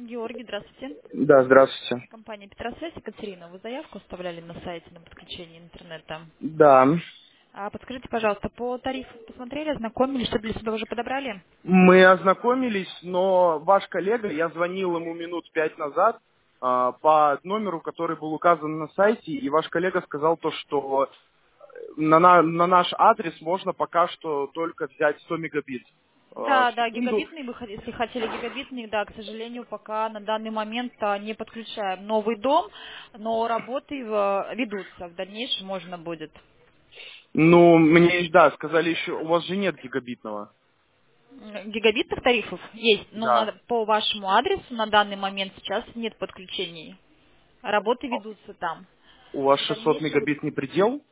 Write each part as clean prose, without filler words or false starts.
Георгий, здравствуйте. Да, здравствуйте. Компания Петросвязь, Екатерина, вы заявку оставляли на сайте на подключение интернета. Да, Подскажите, пожалуйста, по тарифу посмотрели, ознакомились, что для себя уже подобрали? мы ознакомились, но ваш коллега, я звонил ему минут 5 назад по номеру, который был указан на сайте, и ваш коллега сказал то, что на наш адрес можно пока что только взять 100 мегабит в Да, да, секунду. гигабитный, если хотели гигабитный, да, к сожалению, пока на данный момент не подключаем новый дом, но работы ведутся, в дальнейшем можно будет. Ну, мне, да, сказали еще, у вас же нет гигабитного. Гигабитных тарифов есть, но Да. по вашему адресу на данный момент сейчас нет подключений. Работы ведутся там. У вас В 600 дальнейшем мегабит не предел?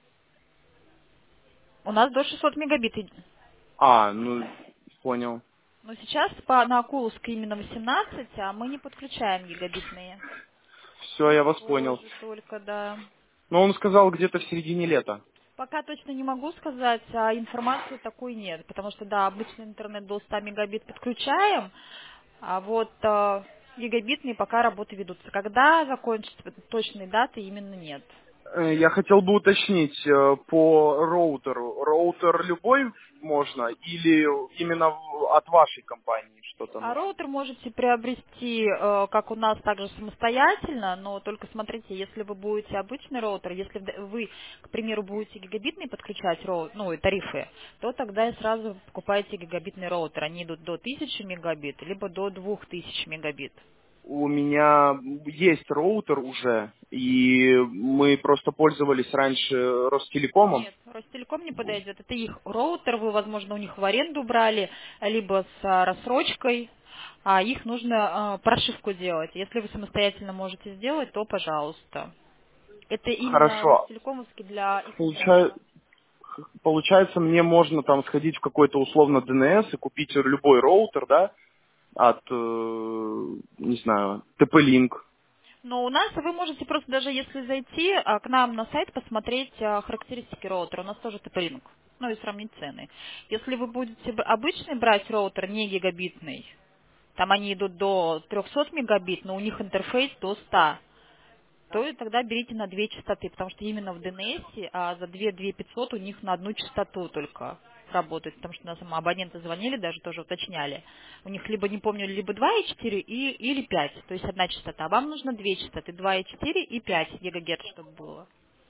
у нас до 600 мегабит. Ну, понял. Но сейчас на Акуловской именно 18, а мы не подключаем гигабитные. Все, я вас понял. Позже только, да. Но он сказал где-то в середине лета. Пока точно не могу сказать, а информации такой нет, потому что, да, обычный интернет до 100 мегабит подключаем, а вот гигабитные пока работы ведутся. Когда закончатся точной даты, именно нет. Я хотел бы уточнить по роутеру. Роутер любой можно или именно от вашей компании что-то А нужно? роутер можете приобрести, как у нас, также самостоятельно, но только смотрите, если вы будете обычный роутер, если вы, к примеру, будете гигабитный подключать ну, и тарифы, то тогда и сразу покупаете гигабитный роутер. Они идут до 1000 мегабит, либо до 2000 мегабит. У меня есть роутер уже, и мы просто пользовались раньше Ростелекомом. Нет, Ростелеком не подойдет. Это их роутер, вы, возможно, у них в аренду брали, либо с рассрочкой, а их нужно прошивку делать. Если вы самостоятельно можете сделать, то пожалуйста. Это именно Хорошо. Ростелекомовский для их Получа- тарифа. Получается, мне можно там сходить в какой-то условно ДНС и купить любой роутер, да, от, не знаю, TP-Link. Но у нас вы можете просто даже если зайти к нам на сайт, посмотреть характеристики роутера. У нас тоже TP-Link. Ну и сравнить цены. Если вы будете обычный брать роутер, не гигабитный, там они идут до 300 мегабит, но у них интерфейс до 100, то и тогда берите на две частоты, потому что именно в DNS за 2 500 у них на одну частоту только работает, потому что нас абоненты звонили, даже тоже уточняли. У них либо, не помню, либо 2,4 или 5, то есть одна частота. А вам нужно две частоты, 2,4 и 5 гигагерц, чтобы было.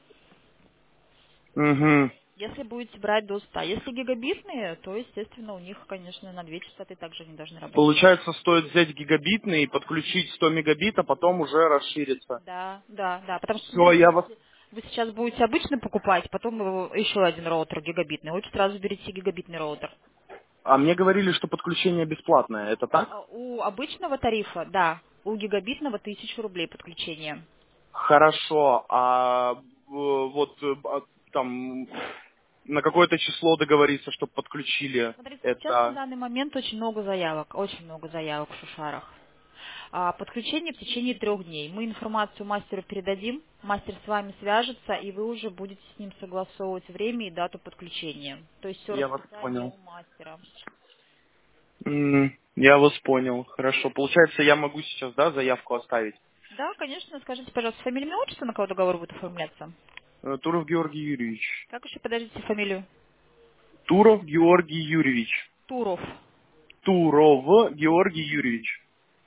Угу. Если будете брать до 100. Если гигабитные, то, естественно, у них, конечно, на две частоты также они должны работать. Получается, стоит взять гигабитный и подключить 100 мегабит, а потом уже расшириться. Да, да, да. Потому что, Все, смотрите, я вас... если вы сейчас будете обычно покупать, потом еще один роутер гигабитный, лучше сразу берите гигабитный роутер. А мне говорили, что подключение бесплатное. Это так? У обычного тарифа, да, у гигабитного 1000 рублей подключение. Хорошо. Там на какое-то число договориться, чтобы подключили Смотрите, сейчас на это. данный момент очень много заявок в Шушарах. Подключение в течение 3 дней. Мы информацию мастеру передадим, мастер с вами свяжется, и вы уже будете с ним согласовывать время и дату подключения. То есть все Я вас расписание понял. у мастера. Я вас понял. Хорошо. Получается, я могу сейчас, да, заявку оставить? Да, конечно, скажите, пожалуйста, фамилию, имя, отчество, на кого договор будет оформляться? Туров Георгий Юрьевич. Как еще, подождите, фамилию? Туров Георгий Юрьевич. Туров. Туров Георгий Юрьевич.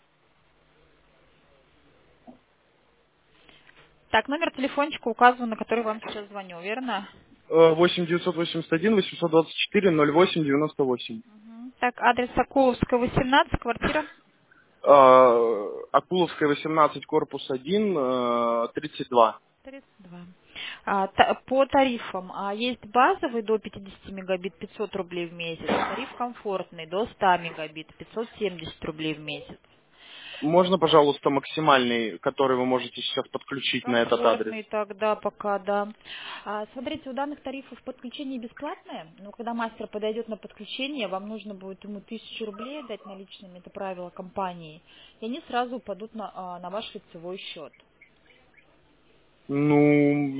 Так, номер телефончика указан, на который вам сейчас звоню, верно? 8 981 824 08 98. Мгм. Так, адрес Соколовская, 18, квартира Акуловская, 18, корпус 1, 32. 32. По тарифам есть базовый до 50 мегабит 500 рублей в месяц, тариф комфортный до 100 мегабит 570 рублей в месяц. Можно, пожалуйста, максимальный, который вы можете сейчас подключить на этот адрес? Комфортный тогда пока, да. Смотрите, у данных тарифов подключение бесплатное, но когда мастер подойдет на подключение, вам нужно будет ему 1000 рублей дать наличными, это правило компании, и они сразу упадут на ваш лицевой счет. Ну,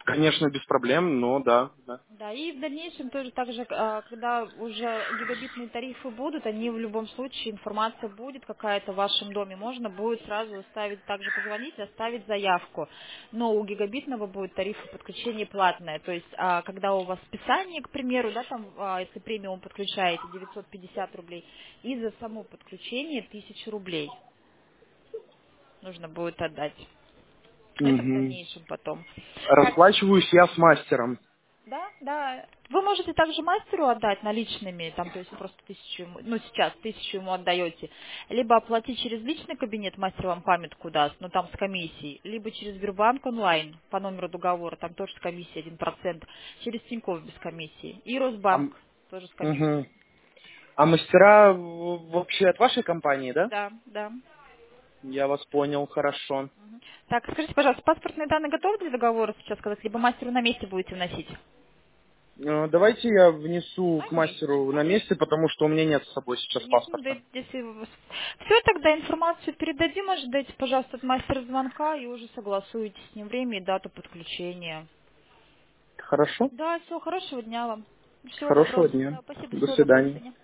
Конечно, без проблем, но да, да. Да, и в дальнейшем тоже так же, когда уже гигабитные тарифы будут, они в любом случае, информация будет какая-то в вашем доме, можно будет сразу оставить, также позвонить, оставить заявку. Но у гигабитного будет тариф подключения платное, то есть когда у вас списание, к примеру, да, там, если премиум подключаете 950 рублей, и за само подключение 1000 рублей нужно будет отдать. Это в Мгм. дальнейшем потом. Расплачиваюсь я с мастером. Да, да. Вы можете также мастеру отдать наличными, там, то есть просто 1000 ему, ну сейчас 1000 ему отдаете, либо оплатить через личный кабинет, мастер вам памятку даст, ну там с комиссией, либо через Сбербанк онлайн по номеру договора, там тоже с комиссией 1%, через Тинькофф без комиссии, и А, Росбанк тоже с комиссией. мгм. А мастера вообще от вашей компании, да? Да, да. Я вас понял, хорошо. Так, скажите, пожалуйста, паспортные данные готовы для договора сейчас сказать, либо мастеру на месте будете вносить? Давайте я внесу На к месте. мастеру на месте, потому что у меня нет с собой сейчас Конечно, да, паспорта. если все, тогда информацию передадим, ожидайте, пожалуйста, от мастера звонка и уже согласуете с ним время и дату подключения. Хорошо? Да, все, хорошего дня вам. Всего Хорошего доброго. дня. Да, спасибо, До всего доброго, до свидания. свидания.